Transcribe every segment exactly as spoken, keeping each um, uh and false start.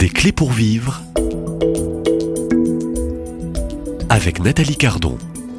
Des clés pour vivre avec Nathalie Cardon.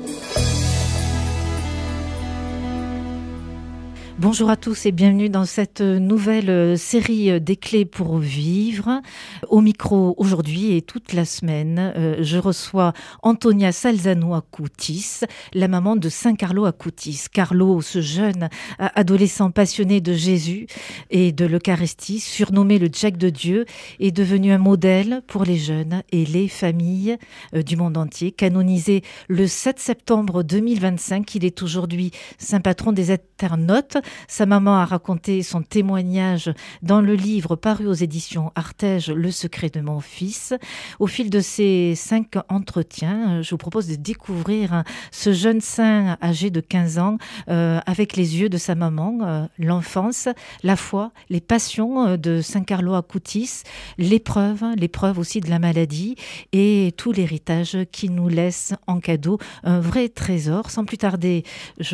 Bonjour à tous et bienvenue dans cette nouvelle série des clés pour vivre. Au micro aujourd'hui et toute la semaine, euh, je reçois Antonia Salzano Acutis, la maman de Saint Carlo Acutis. Carlo, ce jeune adolescent passionné de Jésus et de l'Eucharistie, surnommé le Jack de Dieu, est devenu un modèle pour les jeunes et les familles euh, du monde entier. Canonisé le sept septembre deux mille vingt-cinq, il est aujourd'hui saint patron des internautes. Sa maman a raconté son témoignage dans le livre paru aux éditions Artege, Le secret de mon fils. Au fil de ces cinq entretiens, je vous propose de découvrir ce jeune saint âgé de quinze ans euh, avec les yeux de sa maman, euh, l'enfance, la foi, les passions de Saint Carlo Acutis, l'épreuve, l'épreuve aussi de la maladie et tout l'héritage qu'il nous laisse en cadeau, un vrai trésor. Sans plus tarder,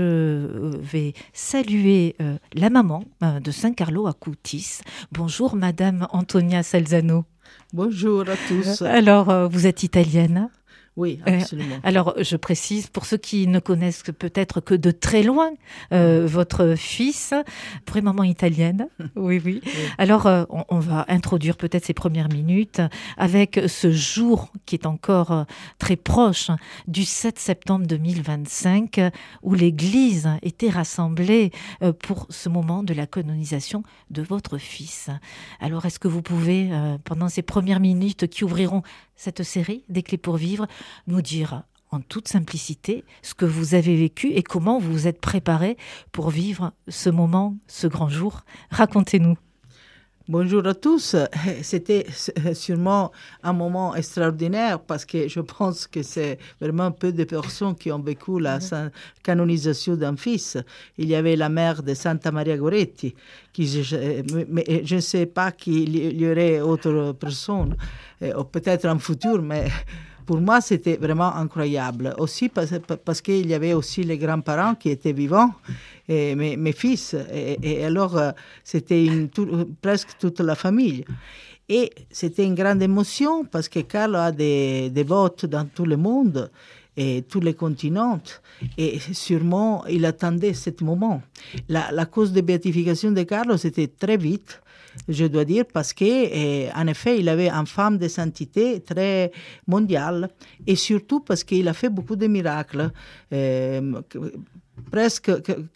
je vais saluer Euh, la maman euh, de Saint Carlo Acutis. Bonjour Madame Antonia Salzano. Bonjour à tous. Alors, euh, vous êtes italienne ? Oui, absolument. Euh, alors, je précise, pour ceux qui ne connaissent peut-être que de très loin euh, votre fils, vraie maman italienne. Oui, oui. oui. Alors, euh, on, on va introduire peut-être ces premières minutes avec ce jour qui est encore euh, très proche du sept septembre deux mille vingt-cinq, où l'Église était rassemblée euh, pour ce moment de la canonisation de votre fils. Alors, est-ce que vous pouvez, euh, pendant ces premières minutes qui ouvriront cette série des clés pour vivre, nous dire en toute simplicité ce que vous avez vécu et comment vous vous êtes préparé pour vivre ce moment, ce grand jour. Racontez-nous. Bonjour à tous. C'était sûrement un moment extraordinaire parce que je pense que c'est vraiment peu de personnes qui ont vécu la canonisation d'un fils. Il y avait la mère de Santa Maria Goretti, qui je, mais je ne sais pas qu'il y aurait autre personne, ou peut-être en futur, mais pour moi, c'était vraiment incroyable. Aussi parce, parce qu'il y avait aussi les grands-parents qui étaient vivants, et mes, mes fils. Et, et alors, c'était une, tout, presque toute la famille. Et c'était une grande émotion parce que Carlo a des, des votes dans tout le monde et tous les continents. Et sûrement, il attendait ce moment. La, la cause de béatification de Carlo, c'était très vite. Je dois dire, parce que, eh, en effet, il avait une femme de sainteté très mondiale et surtout parce qu'il a fait beaucoup de miracles. Eh, presque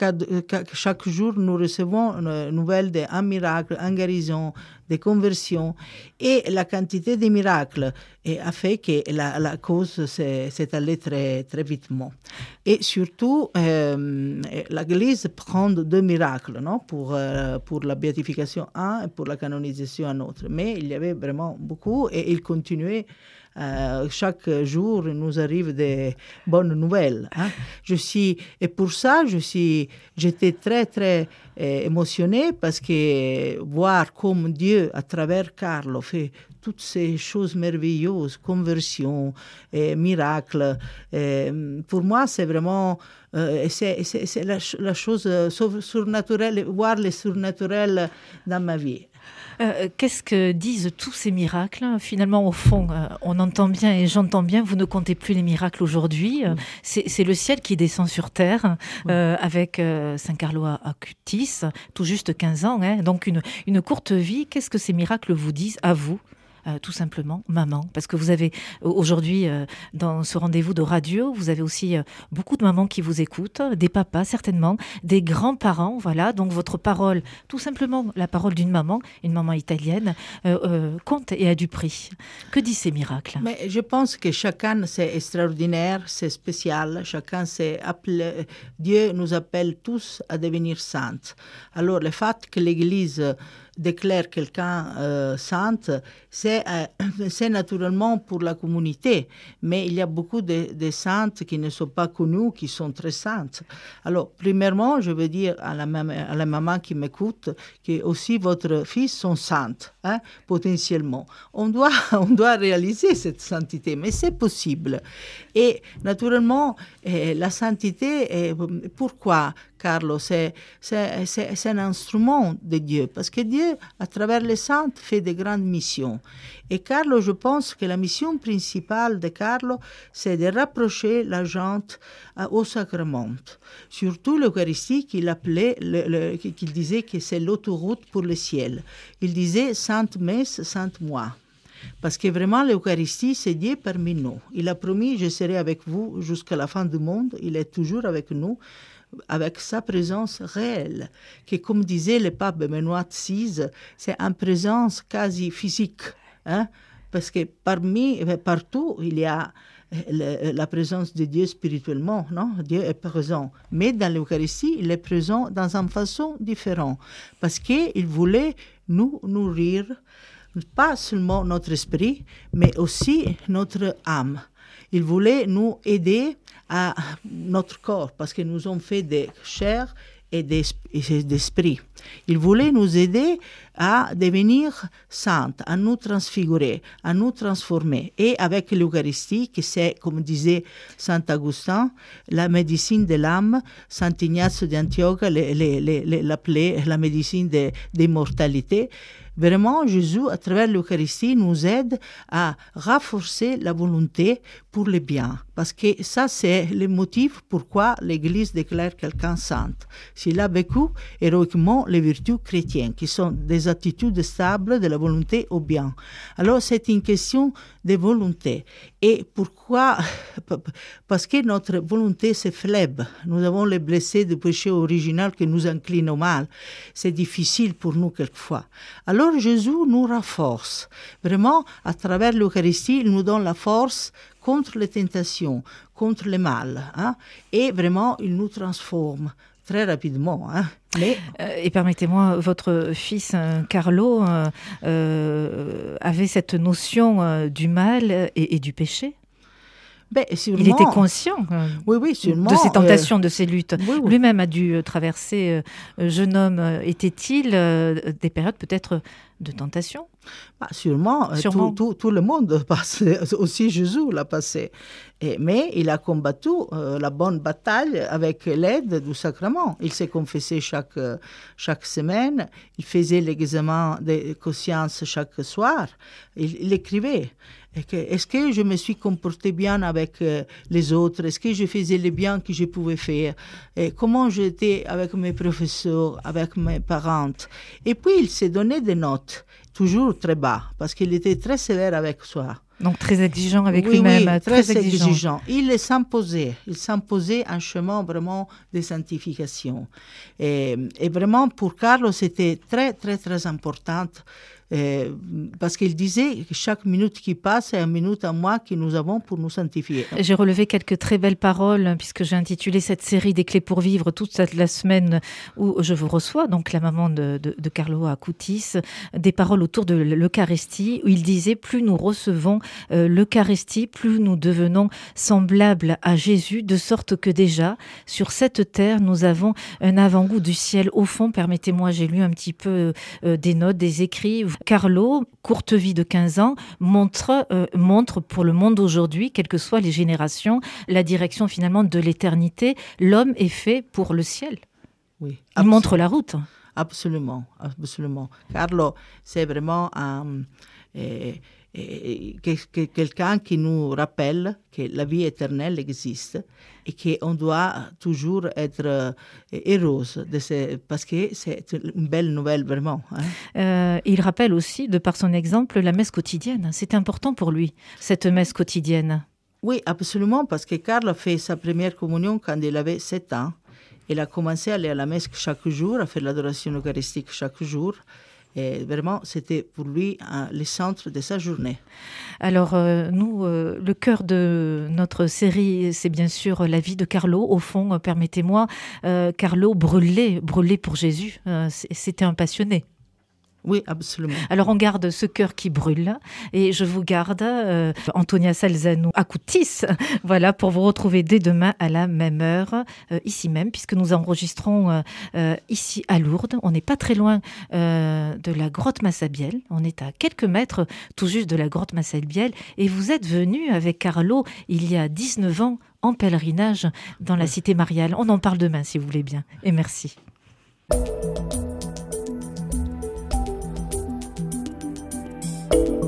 chaque jour, nous recevons une nouvelle d'un miracle, une guérison, des conversions. Et la quantité de miracles eh, a fait que la, la cause s'est, s'est allée très, très vitement. Et surtout, euh, l'Église prend deux miracles, non, pour, euh, pour la béatification un et pour la canonisation un autre. Mais il y avait vraiment beaucoup et il continuait. Euh, chaque jour, il nous arrive des bonnes nouvelles. Hein. Je suis, et pour ça, je suis, j'étais très, très euh, émotionnée parce que voir comme Dieu, à travers Carlo, fait toutes ces choses merveilleuses, conversions, et miracles. Et pour moi, c'est vraiment euh, c'est, c'est, c'est la, la chose surnaturelle, voir le surnaturel dans ma vie. Euh, qu'est-ce que disent tous ces miracles ? Finalement, au fond, euh, on entend bien et j'entends bien, vous ne comptez plus les miracles aujourd'hui. Euh, c'est, c'est le ciel qui descend sur terre euh, avec euh, Saint Carlo Acutis, tout juste quinze ans, hein, donc une, une courte vie. Qu'est-ce que ces miracles vous disent à vous ? Euh, tout simplement, maman. Parce que vous avez aujourd'hui, euh, dans ce rendez-vous de radio, vous avez aussi euh, beaucoup de mamans qui vous écoutent, des papas certainement, des grands-parents, voilà. Donc votre parole, tout simplement la parole d'une maman, une maman italienne, euh, euh, compte et a du prix. Que disent ces miracles ? Mais je pense que chacun, c'est extraordinaire, c'est spécial. Chacun, c'est appelé, Dieu nous appelle tous à devenir saints. Alors, le fait que l'Église déclare quelqu'un euh, sainte, c'est, euh, c'est naturellement pour la communauté, mais il y a beaucoup de, de saintes qui ne sont pas connues, qui sont très saintes. Alors, premièrement, je veux dire à la, mam- à la maman qui m'écoute que aussi votre fils sont saintes, hein, potentiellement. On doit, on doit réaliser cette sainteté, mais c'est possible. Et naturellement, eh, la sainteté, eh, pourquoi Carlo, c'est, c'est, c'est, c'est un instrument de Dieu, parce que Dieu, à travers les saints, fait de grandes missions. Et Carlo, je pense que la mission principale de Carlo, c'est de rapprocher la gente euh, au sacrement. Surtout l'Eucharistie qu'il appelait, le, le, qu'il disait que c'est l'autoroute pour le ciel. Il disait Sainte Messe, Sainte Moi. Parce que vraiment, l'Eucharistie, c'est Dieu parmi nous. Il a promis, je serai avec vous jusqu'à la fin du monde. Il est toujours avec nous, avec sa présence réelle, qui, comme disait le pape Benoît seizième, c'est une présence quasi physique. Hein? Parce que parmi, partout, il y a le, la présence de Dieu spirituellement. Non? Dieu est présent. Mais dans l'Eucharistie, il est présent dans une façon différente. Parce qu'il voulait nous nourrir, pas seulement notre esprit, mais aussi notre âme. Il voulait nous aider à notre corps, parce que nous sommes faits de chair et d'esprit. Il voulait nous aider à devenir saints, à nous transfigurer, à nous transformer. Et avec l'Eucharistie, qui c'est, comme disait Saint Augustin, la médecine de l'âme, Saint Ignace d'Antioche l'appelait la médecine de l'immortalité. Vraiment, Jésus, à travers l'Eucharistie, nous aide à renforcer la volonté pour le bien. Parce que ça, c'est le motif pourquoi l'Église déclare quelqu'un saint. S'il a vécu héroïquement les vertus chrétiennes, qui sont des attitudes stables de la volonté au bien. Alors, c'est une question de volonté. Et pourquoi? Parce que notre volonté, c'est faible. Nous avons les blessés du péché original qui nous inclinent au mal. C'est difficile pour nous quelquefois. Alors, Jésus nous renforce. Vraiment, à travers l'Eucharistie, il nous donne la force contre les tentations, contre le mal. Hein? Et vraiment, il nous transforme très rapidement. Hein? Mais... Euh, et permettez-moi, votre fils euh, Carlo euh, euh, avait cette notion euh, du mal et, et du péché. Ben, il était conscient euh, oui, oui, sûrement, de ces tentations, euh, de ces luttes. Oui, oui. Lui-même a dû traverser, euh, jeune homme, était-il euh, des périodes peut-être de tentation? Bah, sûrement, sûrement. Tout, tout, tout le monde passe, aussi Jésus l'a passé. Et, mais il a combattu euh, la bonne bataille avec l'aide du sacrement. Il s'est confessé chaque, chaque semaine, il faisait l'examen de conscience chaque soir, il, il écrivait. Est-ce que je me suis comporté bien avec euh, les autres? Est-ce que je faisais le bien que je pouvais faire? Et comment j'étais avec mes professeurs, avec mes parents? Et puis, il s'est donné des notes, toujours très bas, parce qu'il était très sévère avec soi. Donc, très exigeant avec oui, lui-même. Oui, très, très exigeant. exigeant. Il s'imposait. Il s'imposait un chemin vraiment de sanctification. Et, et vraiment, pour Carlo, c'était très, très, très important. Euh, parce qu'il disait que chaque minute qui passe est une minute à moi que nous avons pour nous sanctifier. J'ai relevé quelques très belles paroles puisque j'ai intitulé cette série des clés pour vivre toute la semaine où je vous reçois, donc la maman de, de, de Carlo Acutis, des paroles autour de l'Eucharistie où il disait plus nous recevons euh, l'Eucharistie, plus nous devenons semblables à Jésus, de sorte que déjà sur cette terre nous avons un avant-goût du ciel. Au fond, permettez-moi, j'ai lu un petit peu euh, des notes, des écrits. Carlo, courte vie de quinze ans, montre, euh, montre pour le monde aujourd'hui, quelles que soient les générations, la direction finalement de l'éternité. L'homme est fait pour le ciel. Oui, il montre la route. Absolument, absolument. Carlo, c'est vraiment un, eh, eh, quelqu'un qui nous rappelle que la vie éternelle existe et qu'on doit toujours être heureuse de ce, parce que c'est une belle nouvelle vraiment. Hein. Euh, il rappelle aussi, de par son exemple, la messe quotidienne. C'est important pour lui, cette messe quotidienne. Oui, absolument, parce que Carlo a fait sa première communion quand il avait sept ans. Il a commencé à aller à la messe chaque jour, à faire l'adoration eucharistique chaque jour. Et vraiment, c'était pour lui hein, le centre de sa journée. Alors, euh, nous, euh, le cœur de notre série, c'est bien sûr la vie de Carlo. Au fond, euh, permettez-moi, euh, Carlo brûlait, brûlait pour Jésus. Euh, c'était un passionné. Oui, absolument. Alors, on garde ce cœur qui brûle et je vous garde euh, Antonia Salzano Acutis, voilà, pour vous retrouver dès demain à la même heure, euh, ici même, puisque nous enregistrons euh, euh, ici à Lourdes. On n'est pas très loin euh, de la grotte Massabielle. On est à quelques mètres tout juste de la grotte Massabielle et vous êtes venu avec Carlo il y a dix-neuf ans en pèlerinage dans la cité mariale. On en parle demain si vous voulez bien. Et merci. Thank you.